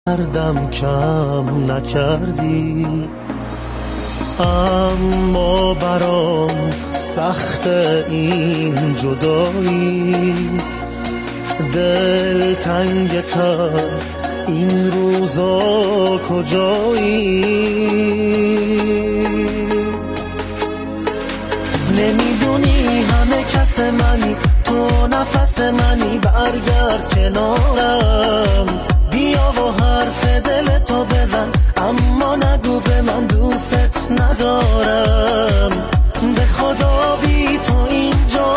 دردم کم نکردی، اما برام سخت این جدایی، دل تنگ تر این روزا کجایی؟ نمیدونی همه کس منی، تو نفس منی، برگرد کنارم، بیا و حرف دل تو بزن، اما نگو به من دوست ندارم. به خدا بی تو اینجا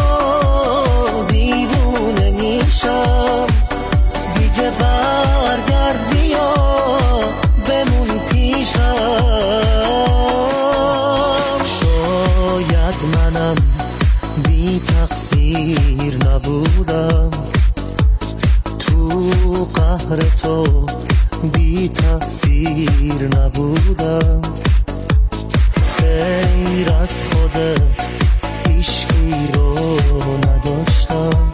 دیوونه میشم، دیگه برگرد بیا بمون پیشم. شاید منم بی تقصیر نبودم، تو قهر تو بی تقصیر نبودم، غیر از خودت هیچکی رو نداشتم.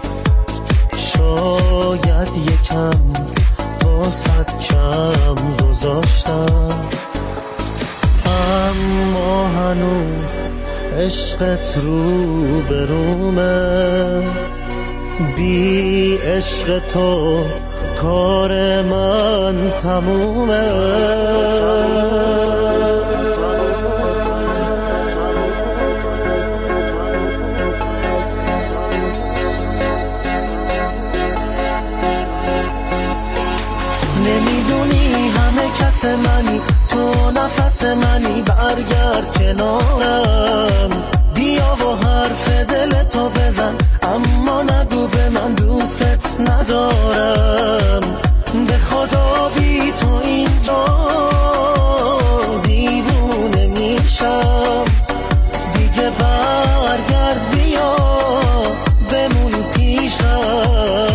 شاید یکم واسط کم گذاشتم، اما هنوز عشقت رو به رومه، بی عشق تو کار من تمومه. نمیدونی همه کس منی، تو نفس منی، برگرد کنارم، بیا و حرف دل تو بزن، اما نگو به من دوست ندارم. به خدا بی تو اینجا دیوونه میشم، دیگه برگرد بیا بمون پیشم.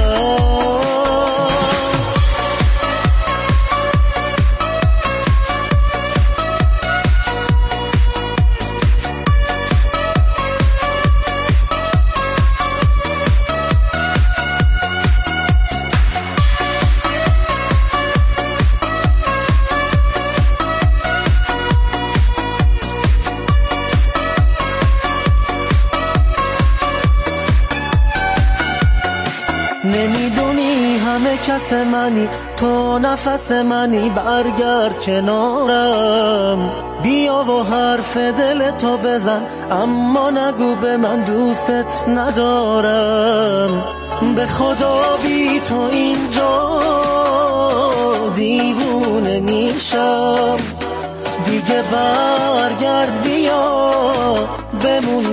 نمیدونی همه کس منی، تو نفس منی، برگرد کنارم، بیا و حرف دل تو بزن، اما نگو به من دوست ندارم. به خدا بی تو اینجا دیوونه میشم، دیگه برگرد بیا بمون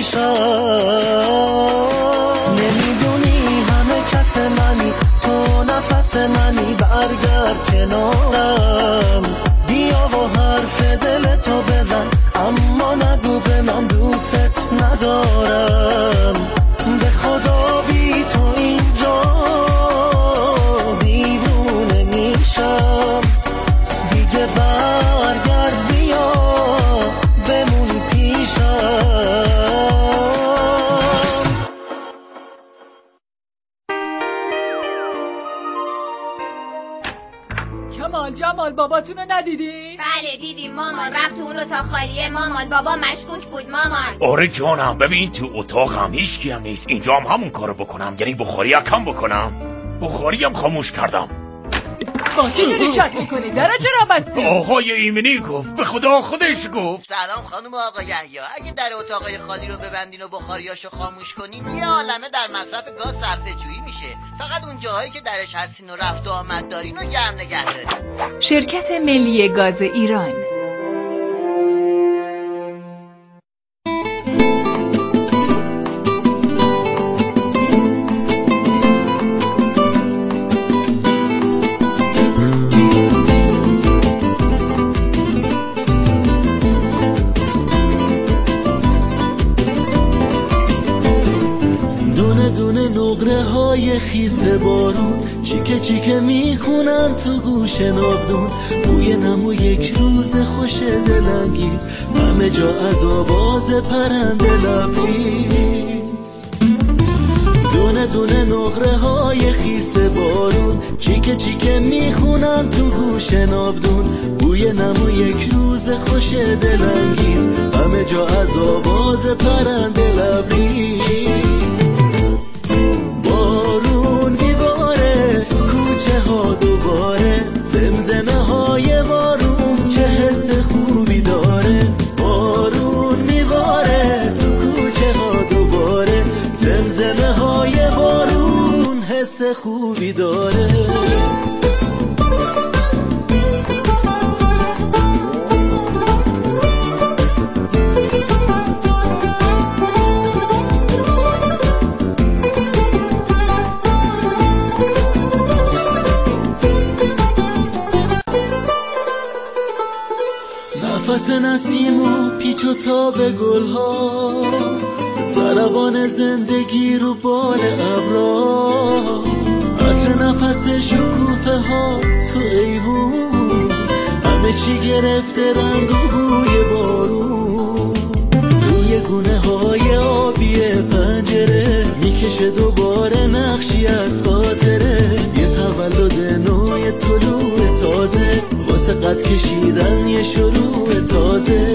پیشم. نمیدونی همه کس منی، تو نفس منی، برگرد کنارم، بیا و حرف دل تو بزن، اما نگو به من دوست ندارم. به خدا بی تو اینجا دیوونه میشم، دیگه برگرد بیا بمون پیشم. جمال باباتونو ندیدی؟ بله دیدیم مامان، رفت اون اتاق خالیه مامان، بابا مشکوک بود مامان. آره جانم، ببین تو اتاقم هیچکی هم نیست، اینجا هم همون کارو بکنم، یعنی بخاری کم بکنم، بخاری هم خاموش کردم. با کی داری چت میکنی؟ درجه را بستی؟ آقای ایمنی گفت، به خدا خودش گفت. سلام خانم آقا یحیی، اگه در اتاقای خالی رو ببندین و بخاریاشو خاموش کنین یه عالمه در مصرف گاز صرفه جویی میشه، فقط اون جاهایی که درش هستین و رفت و آمد دارین و گرم نگه دارین. شرکت ملی گاز ایران. نقره های خیس بارون چیکه چیکه میخونن تو گوش ناودون، بوی نمو یک روز خوش دلانگیز، همه جا از آواز پرنده لبریز. دونه دونه نقره های خیس بارون چیکه چیکه میخونن تو گوش ناودون. بوی نمو یک روز خوش دلانگیز، همه جا از آواز پرنده لبریز. بارون میباره تو کوچه ها دوباره، زمزمه های بارون چه حس خوبی داره. بارون میباره تو کوچه ها دوباره، زمزمه های بارون حس خوبی داره. نفس نسیم و پیچ و تاب گلها، ضربان زندگی رو بال ابرا، عطر نفس شکوفه ها تو ایوون، همه چی گرفته رنگ و بوی بارون. روی گونه های آبی پنجره میکشه دوباره نقشی از خاطره، یه تولد نوع طلوع تازه، واسه قد کشیدن یه شروع تازه.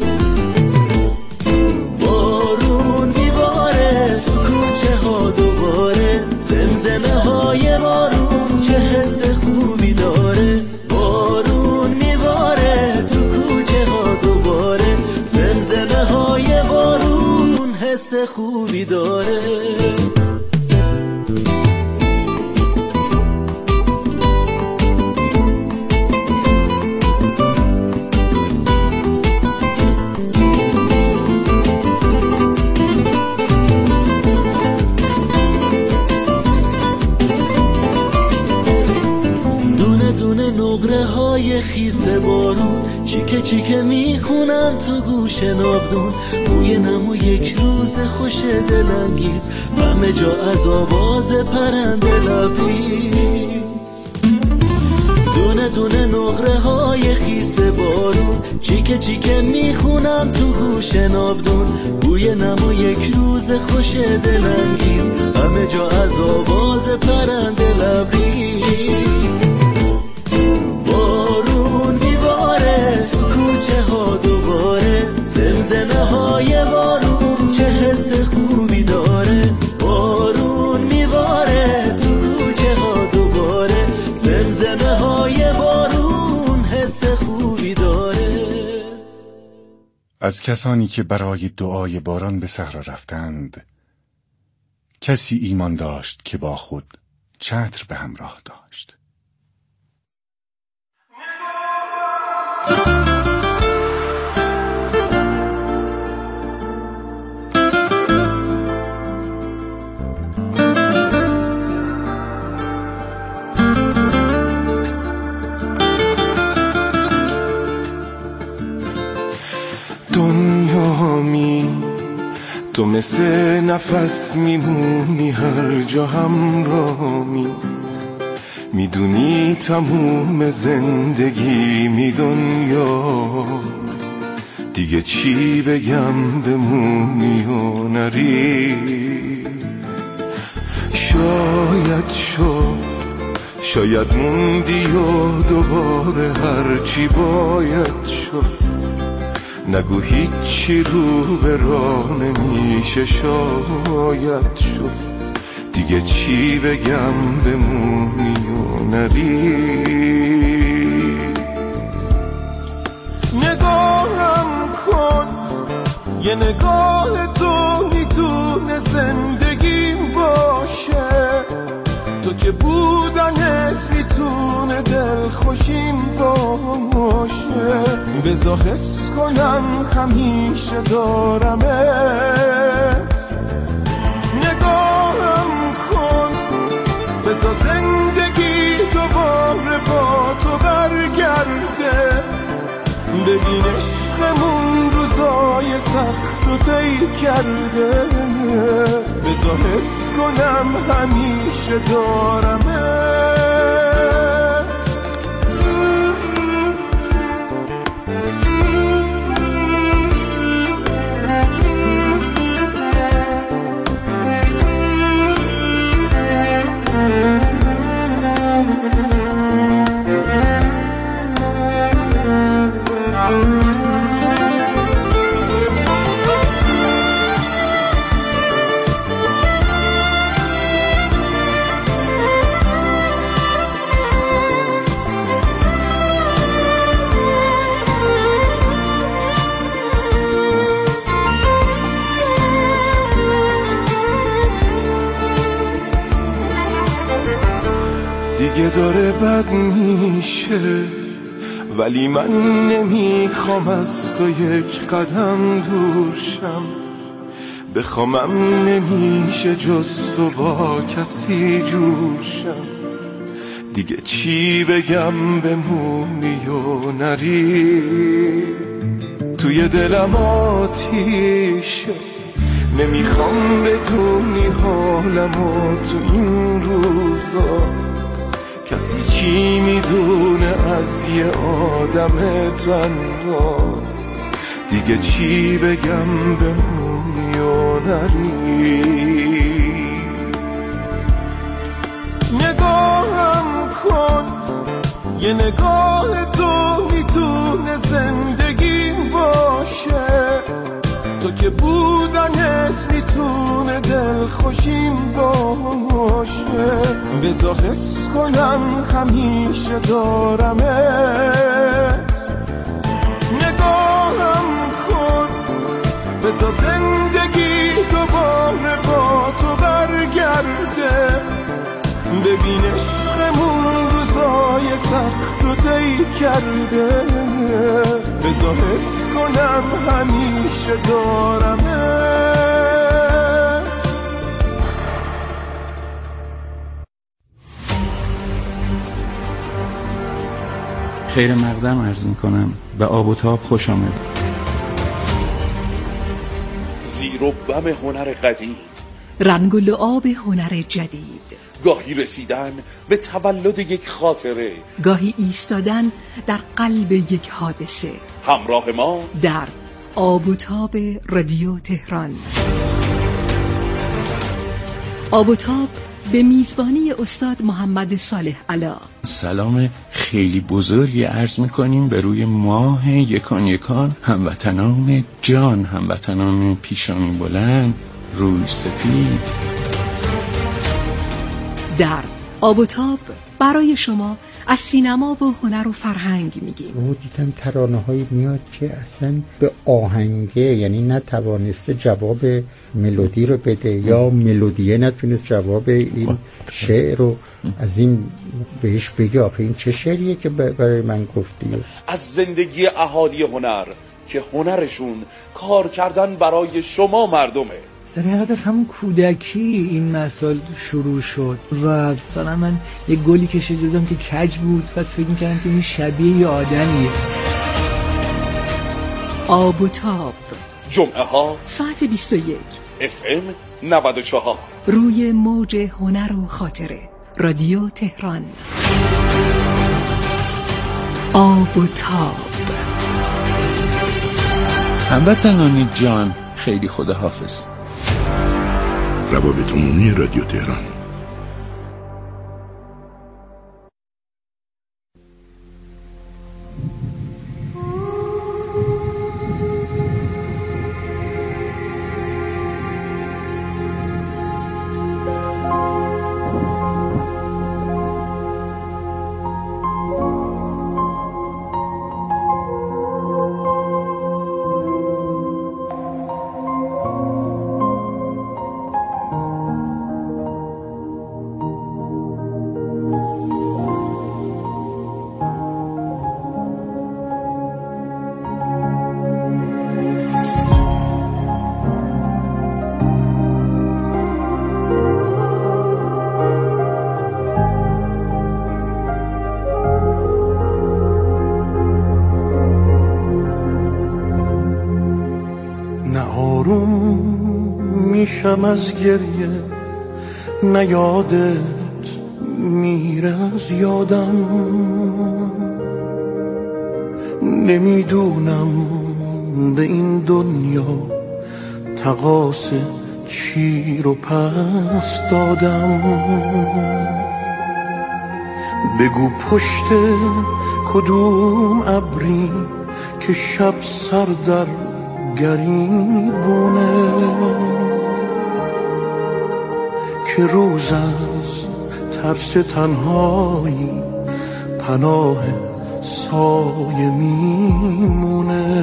بارون میباره تو کوچه ها دوباره، زمزمه های بارون چه حس خوبی داره. بارون میباره تو کوچه ها دوباره، زمزمه های بارون حس خوبی داره. نقره های خیس بارون چیکه چیکه میخونن تو گوش ناودون. بوی نمو یک روز خوش دلانگیز، همه جا از آواز پرنده لبریز. دونه دونه نقره های خیس بارون چیکه چیکه میخونن تو گوش ناودون. بوی نمو یک روز خوش دلانگیز، همه جا از آواز پرنده لبریز. تو کوچه ها دوباره، زمزمه های بارون چه حس خوبی داره. بارون میباره تو کوچه ها دوباره، زمزمه های بارون حس خوبی داره. از کسانی که برای دعای باران به صحرا رفتند، کسی ایمان داشت که با خود چتر به همراه داشت. دنیامی تو مثل نفس میمونی، هر جا همراهمی، میدونی تموم زندگی می دنیا. دیگه چی بگم بمونی و نری. شاید موندی و دوباره هرچی باید شد. نگو هیچی رو به راه نمیشه، شاید شد. دیگه چی بگم بمونی و نری. نگاهم کن، یه نگاه تو میتونه زندگیم باشه. تو که بودنت میتونه دلخوشیم باشه. بذار حس کنم همیشه دارمت. نگاهم کن، بذار زندگی دوباره با تو برگرده. ببین عشقمون روزای سخت و طی کرده. بذار حس کنم همیشه دارمت. داره بد میشه، ولی من نمیخوام از تو یک قدم دور شم. بخوامم نمیشه جز تو با کسی جور شم. دیگه چی بگم بمونی و نری، توی دلم آتیشه. نمیخوام بدونی حالمو تو این روزا، کسی چی میدونه از یه آدم تنها. دیگه چی بگم بمونی و نری. نگاهم کن، یه نگاه تو میتونه زندگیم باشه. تو که بودنت میتونه دلخوشیم باشه. بذار حس کنم همیشه دارمت. نگاهم کن، بذار زندگی دوباره با تو برگرده. ببین عشقمون روزای سخت و طی کرده. بذار حس کنم همیشه دارمه. خیر مقدم عرض میکنم. به آب و تاب خوش آمد. زیر و بم هنر قدیم، رنگ و لعاب هنر جدید. گاهی رسیدن به تولد یک خاطره، گاهی ایستادن در قلب یک حادثه. همراه ما در آب و تاب رادیو تهران. آب و تاب به میزبانی استاد محمد صالح علا. سلام خیلی بزرگی عرض میکنیم به روی ماه یکان یکان، هموطنان جان، هموطنان پیشانی بلند، روی سپید. در آب و تاب برای شما از سینما و هنر و فرهنگ میگیم. دیدم ترانه‌هایی میاد که اصلا به آهنگه، یعنی نتوانسته جواب ملودی رو بده یا ملودیه نتونست جواب این شعر رو از این بهش بگه. آخه این چه شعریه که برای من گفتی؟ از زندگی اهالی هنر که هنرشون کار کردن برای شما مردمه. در حقیقت از همون کودکی این مسائل شروع شد و مثلا من یه گلی کشیده بودم که کج بود و فکر می‌کردم که این شبیه یه آدمیه. آب و تاب جمعه ها ساعت 21 FM 94 روی موج هنر و خاطره رادیو تهران. آب و تاب. هموطنان جان خیلی خداحافظ. روابط عمومی رادیو تهران. میشم از گریه، نه یادت میره از یادم. نمیدونم به این دنیا تقاص چی رو پس دادم. بگو پشت کدوم ابری که شب سر در گریبونه، که روز از ترس تنهایی پناه سایه میمونه.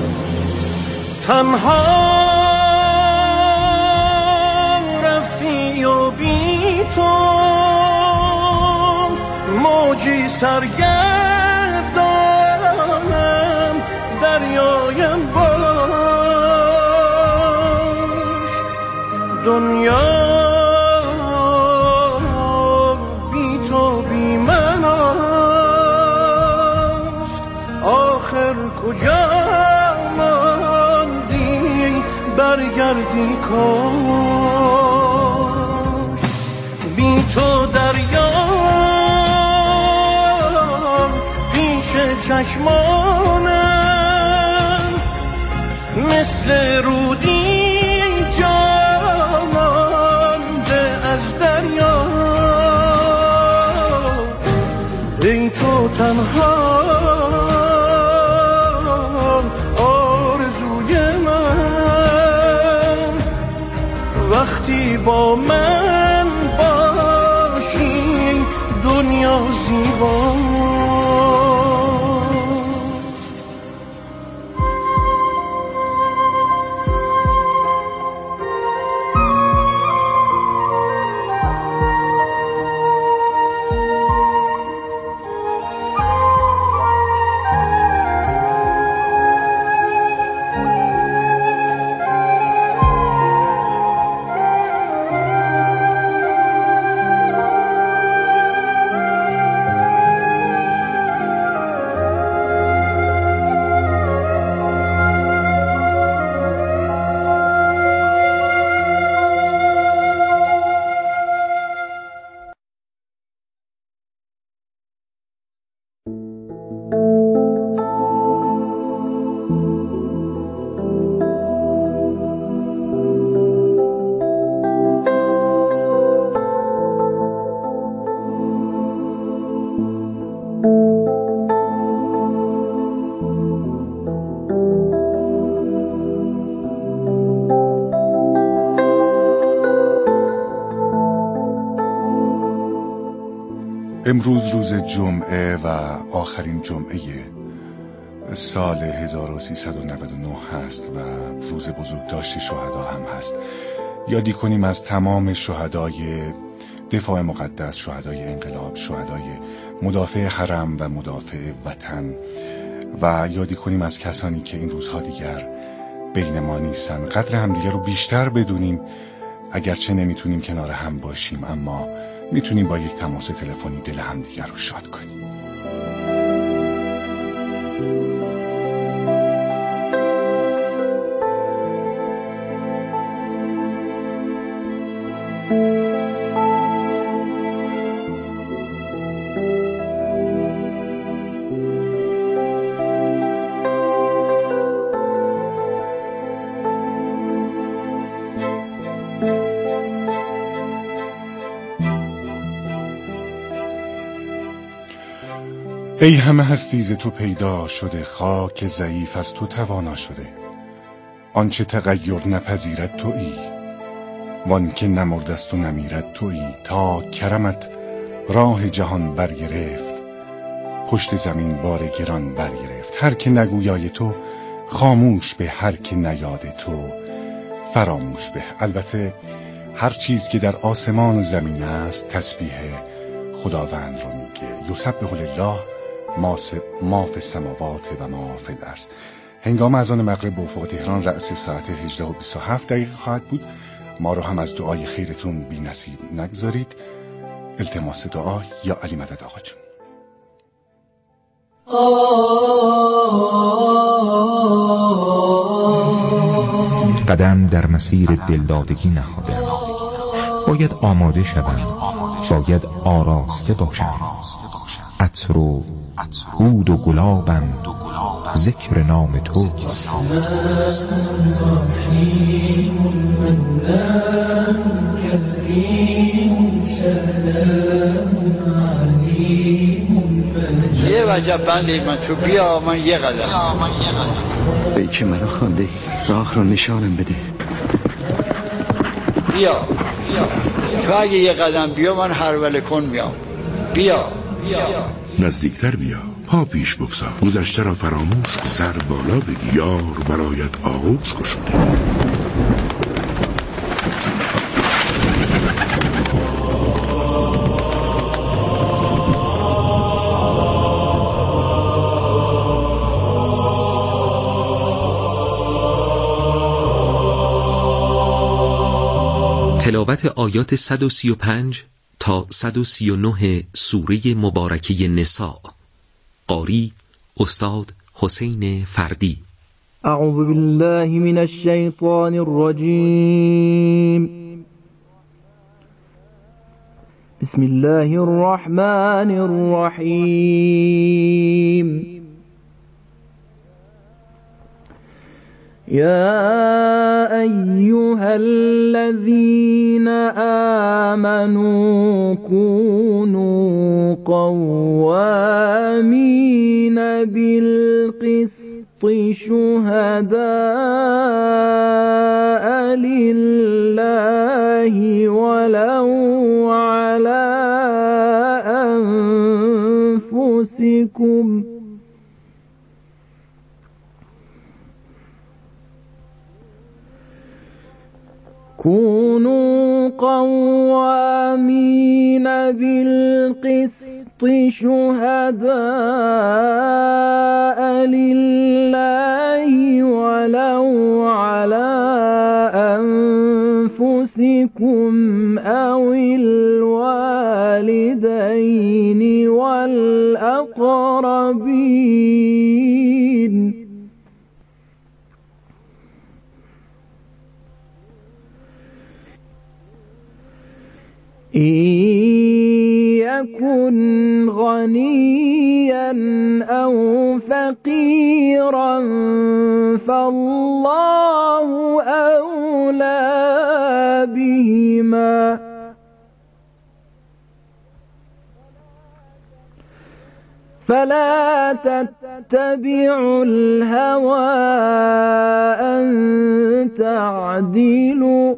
تنها رفتی دریا بی تو موجی سرگردانم دریایم باش دنیا بی تو بی من است آخر کجا ماندی برگردی کاش بی تو دریا پیش چشمانم مثل رودی جامانده از دریا ای تو تنها آرزوی من وقتی با من باشی دنیا زیباست امروز روز جمعه و آخرین جمعه سال 1399 هست و روز بزرگداشت شهدا هم هست. یادی کنیم از تمام شهدای دفاع مقدس، شهدای انقلاب، شهدای مدافع حرم و مدافع وطن و یادی کنیم از کسانی که این روزها دیگر بین ما نیستن. قدر همدیگر رو بیشتر بدونیم، اگرچه نمیتونیم کنار هم باشیم اما میتونیم با یک تماس تلفنی دل همدیگر رو شاد کنیم. ای همه هستی ز تو پیدا شده، خاک ضعیف از تو توانا شده. آنچه تغییر نپذیرد تویی، وان که نمردست و نمیرد تویی. تا کرمت راه جهان برگرفت، پشت زمین بار گران برگرفت. هر که نگویای تو خاموش به، هر که نیاد تو فراموش به. البته هر چیز که در آسمان و زمین است تسبیح خداوند رو میگه. یسبح لله ما فی السماوات و ما فی الارض. هنگام اذان مغرب به افق تهران رأس ساعت 18:27 خواهد بود. ما رو هم از دعای خیرتون بی نصیب نگذارید. التماس دعا یا علی مدد آقا جون. قدم در مسیر دلدادگی نهادم، باید آماده شوم، باید آراسته باشم. عطر و عود و گلابم، ذکر نام توست. یه وجب بندی من تو بیا من یه قدم. ای که منو خوانده، راه رو نشانم بده. بیا تو اگه یه قدم بیا من هرول کن میام. بیا نزدیکتر بیا، پا پیش بگذار، گذشته را فراموش، سر بالا بگی، یار برایت آغوش گشوده. تلاوت آیات 135 تا 139 سوره مبارکه نساء. قاری استاد حسین فردی. اعوذ بالله من الشیطان الرجیم. بسم الله الرحمن الرحیم. يا أيها الذين آمنوا كونوا قوامين بالقسط شهداء لله ولو على أنفسكم كونوا قوامين بالقسط شهداء لله ولو على أنفسكم أو الوالدين والأقربين إن يكن غنيا أو فقيرا فالله أولى بهما فلا تتبعوا الهوى أن تعدلوا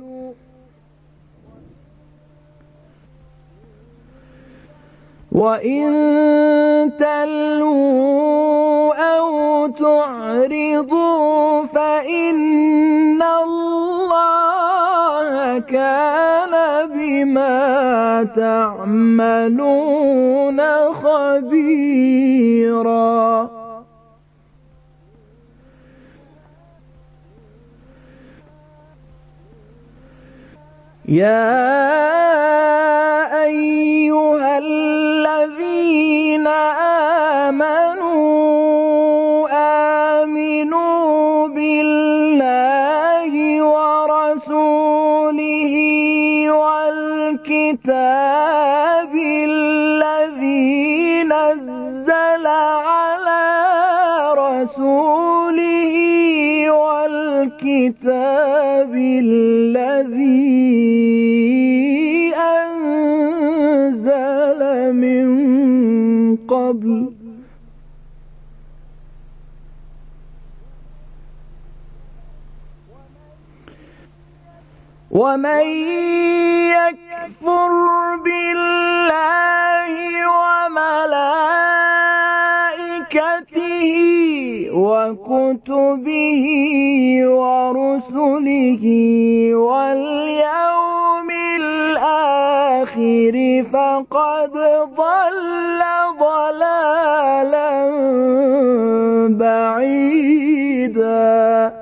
وإن تلووا أو تعرضوا فإن الله كان بما تعملون خبيرا يا أيها الذين آمنوا بالله ورسوله والكتاب الذي نزل على رسوله والكتاب الذي أنزل من قبل ومن يكفر بالله وملائكته وكتبه ورسله واليوم الآخر فقد ضل ضلالا بعيدا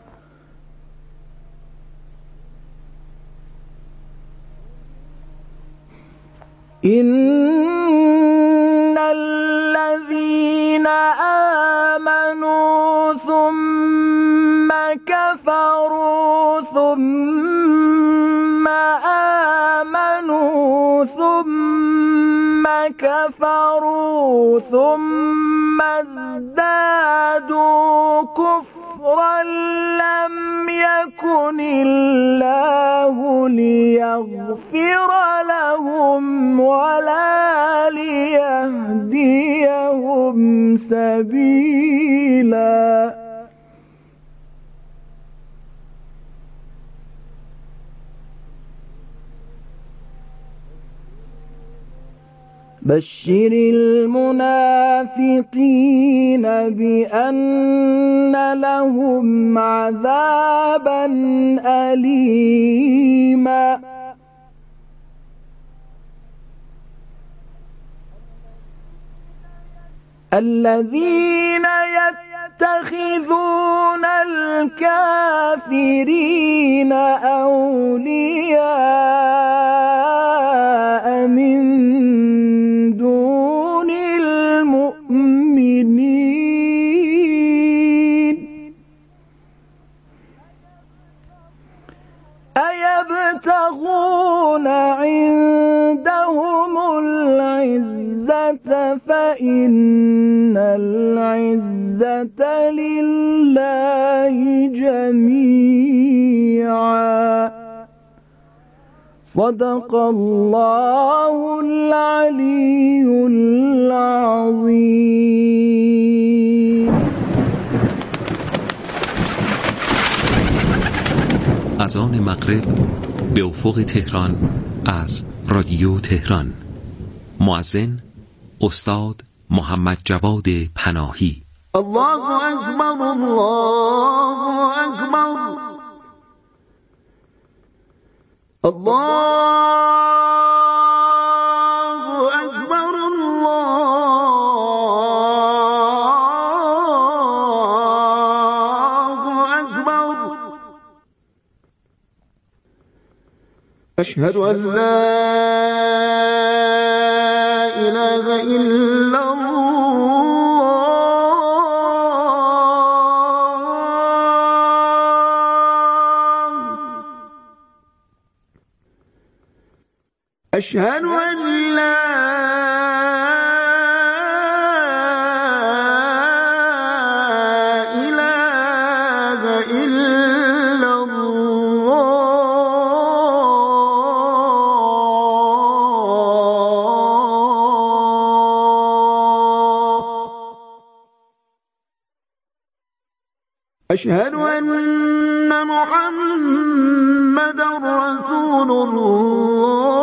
إن الذين آمنوا ثم كفروا ثم آمنوا ثم كفروا ثم ازدادوا كفرا لم يكن الله ليغفر لهم ولا ليهديهم سبيلا بشر المنافقين بأن لهم عذابا أليما الذين يتقون يتخذون الكافرين أولياء من دون المؤمنين أيبتغون عندهم العزة فإن العزة لله جميعا صدق الله العلي العظيم. اذان مغرب به افق تهران از رادیو تهران. مؤذن استاد محمد جواد پناهی. الله اکبر الله اکبر الله اکبر الله اکبر. اشهد ان لا اله الا أشهد أن لا إله إلا الله. أشهد أن محمدا رسول الله.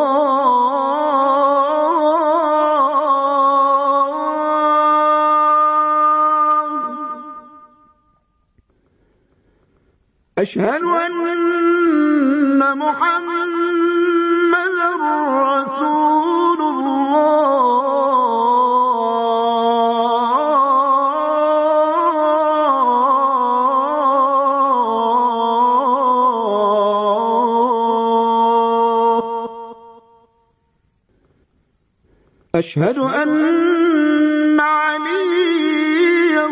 أشهد أن محمدا رسول الله. أشهد أن عليا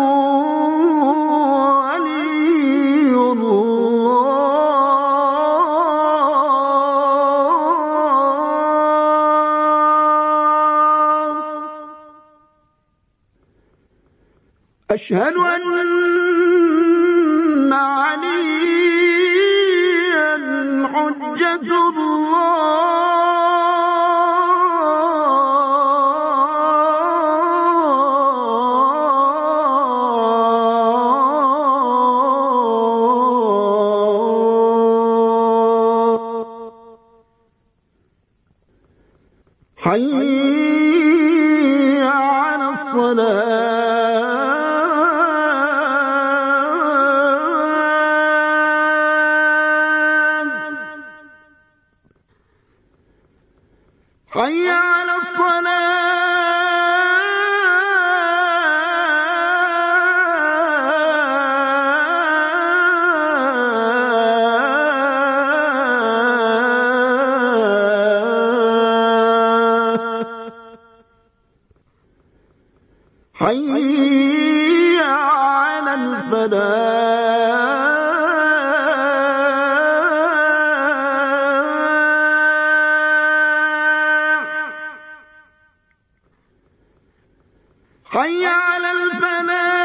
أشهد أن عليا حجة الله. حي على الصلاة. حي على الصلاة. حي على الفلاح. حي على الفلاح.